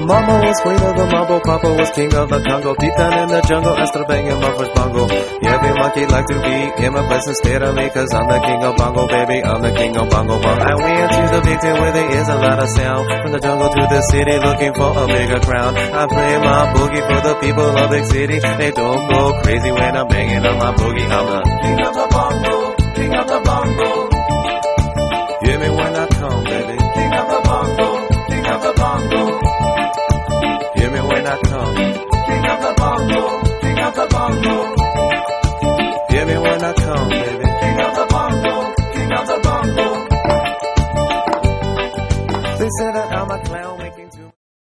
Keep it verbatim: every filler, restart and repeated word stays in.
Mama was queen of the mambo, Papa was king of the Congo. Deep down in the jungle, I started banging my first bongo. Yeah, every monkey like to be in my place instead of me, cause I'm the king of bongo, baby, I'm the king of bongo. But I went to the big town where there is a lot of sound. From the jungle to the city, looking for a bigger crown. I play my boogie for the people of the city. They don't go crazy when I'm banging on my boogie. I'm the king of the bongo, king of the bongo. Hear me when I come, baby. King of the bongo, king of the bongo. Hear me when I come.